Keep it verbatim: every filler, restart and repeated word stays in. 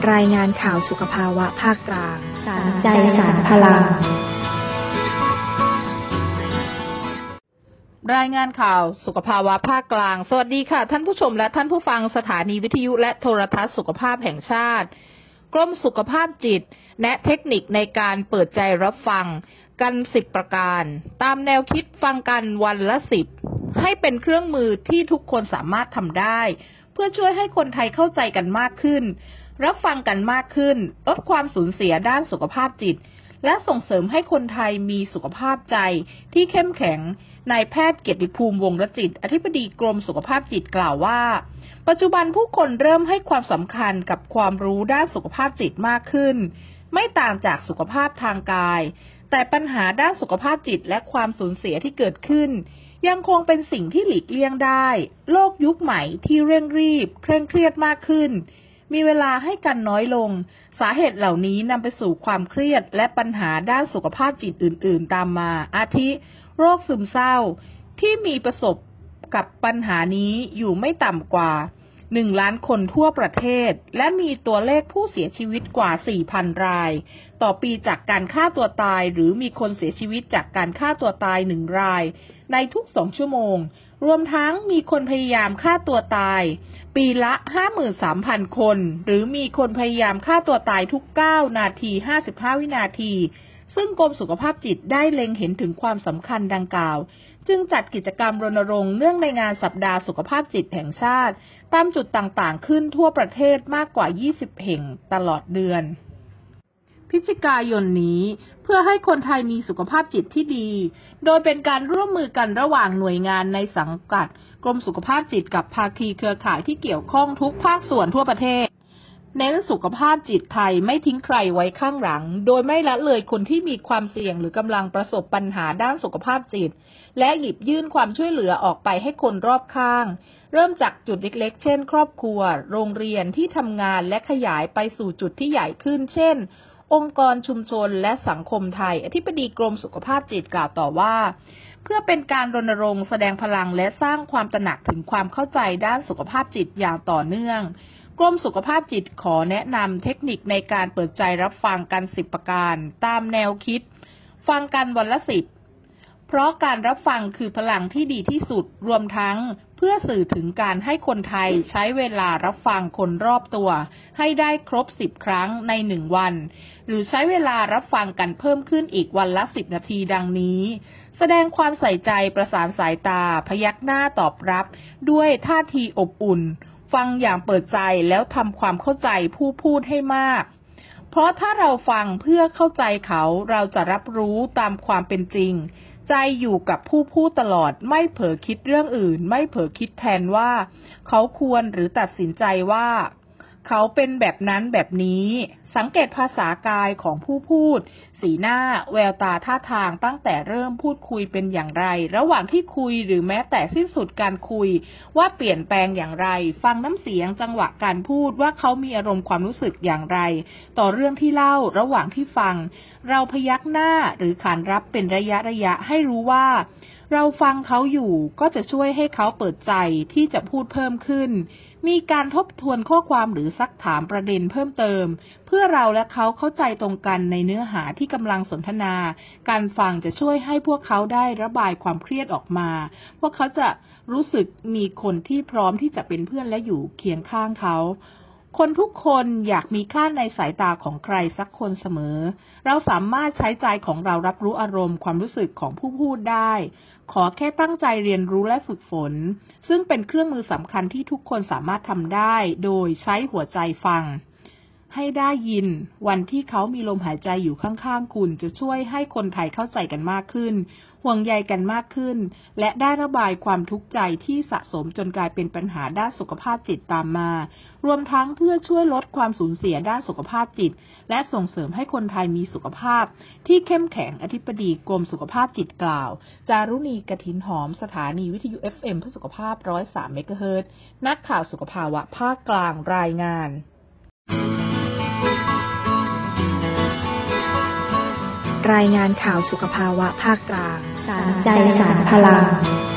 รายงานข่าวสุขภาวะภาคกลางสารใจสารพลังรายงานข่าวสุขภาวะภาคกลางสวัสดีค่ะท่านผู้ชมและท่านผู้ฟังสถานีวิทยุและโทรทัศน์สุขภาพแห่งชาติกรมสุขภาพจิตแนะเทคนิคในการเปิดใจรับฟังกันสิบประการตามแนวคิดฟังกันวันละสิบให้เป็นเครื่องมือที่ทุกคนสามารถทำได้เพื่อช่วยให้คนไทยเข้าใจกันมากขึ้นรับฟังกันมากขึ้นลดความสูญเสียด้านสุขภาพจิตและส่งเสริมให้คนไทยมีสุขภาพใจที่เข้มแข็งนายแพทย์เกียรติภูมิวงศ์รจิตอธิบดีกรมสุขภาพจิตกล่าวว่าปัจจุบันผู้คนเริ่มให้ความสำคัญกับความรู้ด้านสุขภาพจิตมากขึ้นไม่ต่างจากสุขภาพทางกายแต่ปัญหาด้านสุขภาพจิตและความสูญเสียที่เกิดขึ้นยังคงเป็นสิ่งที่หลีกเลี่ยงได้โลกยุคใหม่ที่เร่งรีบเคร่งเครียดมากขึ้นมีเวลาให้กันน้อยลงสาเหตุเหล่านี้นำไปสู่ความเครียดและปัญหาด้านสุขภาพจิตอื่นๆตามมาอาทิโรคซึมเศร้าที่มีประสบกับปัญหานี้อยู่ไม่ต่ำกว่าหนึ่งล้านคนทั่วประเทศและมีตัวเลขผู้เสียชีวิตกว่า สี่พัน รายต่อปีจากการฆ่าตัวตายหรือมีคนเสียชีวิตจากการฆ่าตัวตายหนึ่งรายในทุกสองชั่วโมงรวมทั้งมีคนพยายามฆ่าตัวตายปีละ ห้าหมื่นสามพัน คนหรือมีคนพยายามฆ่าตัวตายทุกเก้านาทีห้าสิบห้าวินาทีซึ่งกรมสุขภาพจิตได้เล็งเห็นถึงความสำคัญดังกล่าวจึงจัดกิจกรรมรณรงค์เนื่องในงานสัปดาห์สุขภาพจิตแห่งชาติตามจุดต่างๆขึ้นทั่วประเทศมากกว่ายี่สิบแห่งตลอดเดือนพฤศจิกายนนี้เพื่อให้คนไทยมีสุขภาพจิตที่ดีโดยเป็นการร่วมมือกันระหว่างหน่วยงานในสังกัดกรมสุขภาพจิตกับภาคีเครือข่ายที่เกี่ยวข้องทุกภาคส่วนทั่วประเทศเน้นสุขภาพจิตไทยไม่ทิ้งใครไว้ข้างหลังโดยไม่ละเลยคนที่มีความเสี่ยงหรือกำลังประสบปัญหาด้านสุขภาพจิตและหยิบยื่นความช่วยเหลือออกไปให้คนรอบข้างเริ่มจากจุดเล็กๆเช่นครอบครัวโรงเรียนที่ทำงานและขยายไปสู่จุดที่ใหญ่ขึ้นเช่นองค์กรชุมชนและสังคมไทยอธิบดีกรมสุขภาพจิตกล่าวต่อว่าเพื่อเป็นการรณรงค์แสดงพลังและสร้างความตระหนักถึงความเข้าใจด้านสุขภาพจิตอย่างต่อเนื่องกรมสุขภาพจิตขอแนะนำเทคนิคในการเปิดใจรับฟังกันสิบประการตามแนวคิดฟังกันวันละสิบเพราะการรับฟังคือพลังที่ดีที่สุดรวมทั้งเพื่อสื่อถึงการให้คนไทยใช้เวลารับฟังคนรอบตัวให้ได้ครบสิบครั้งในหนึ่งวันหรือใช้เวลารับฟังกันเพิ่มขึ้นอีกวันละสิบนาทีดังนี้แสดงความใส่ใจประสานสายตาพยักหน้าตอบรับด้วยท่าทีอบอุ่นฟังอย่างเปิดใจแล้วทำความเข้าใจผู้พูดให้มากเพราะถ้าเราฟังเพื่อเข้าใจเขาเราจะรับรู้ตามความเป็นจริงใจอยู่กับผู้พูดตลอดไม่เผลอคิดเรื่องอื่นไม่เผลอคิดแทนว่าเขาควรหรือตัดสินใจว่าเขาเป็นแบบนั้นแบบนี้สังเกตภาษากายของผู้พูดสีหน้าแววตาท่าทางตั้งแต่เริ่มพูดคุยเป็นอย่างไรระหว่างที่คุยหรือแม้แต่สิ้นสุดการคุยว่าเปลี่ยนแปลงอย่างไรฟังน้ำเสียงจังหวะการพูดว่าเขามีอารมณ์ความรู้สึกอย่างไรต่อเรื่องที่เล่าระหว่างที่ฟังเราพยักหน้าหรือขานรับเป็นระยะระยะให้รู้ว่าเราฟังเขาอยู่ก็จะช่วยให้เขาเปิดใจที่จะพูดเพิ่มขึ้นมีการทบทวนข้อความหรือซักถามประเด็นเพิ่มเติมเพื่อเราและเขาเข้าใจตรงกันในเนื้อหาที่กำลังสนทนาการฟังจะช่วยให้พวกเขาได้ระบายความเครียดออกมาพวกเขาจะรู้สึกมีคนที่พร้อมที่จะเป็นเพื่อนและอยู่เคียงข้างเขาคนทุกคนอยากมีค่าในสายตาของใครสักคนเสมอเราสามารถใช้ใจของเรารับรู้อารมณ์ความรู้สึกของผู้พูดได้ขอแค่ตั้งใจเรียนรู้และฝึกฝนซึ่งเป็นเครื่องมือสำคัญที่ทุกคนสามารถทำได้โดยใช้หัวใจฟังให้ได้ยินวันที่เขามีลมหายใจอยู่ข้างๆคุณจะช่วยให้คนไทยเข้าใจกันมากขึ้นห่วงใยกันมากขึ้นและได้ระบายความทุกข์ใจที่สะสมจนกลายเป็นปัญหาด้านสุขภาพจิตตามมารวมทั้งเพื่อช่วยลดความสูญเสียด้านสุขภาพจิตและส่งเสริมให้คนไทยมีสุขภาพที่เข้มแข็งอธิบดีกรมสุขภาพจิตกล่าวจารุณีกฐินหอมสถานีวิทยุ เอฟ เอ็ม เพื่อสุขภาพ หนึ่งร้อยสาม เมกะเฮิรตซ์นักข่าวสุขภาวะภาคกลางรายงานรายงานข่าวสุขภาวะภาคกลางสารใจสารพลัง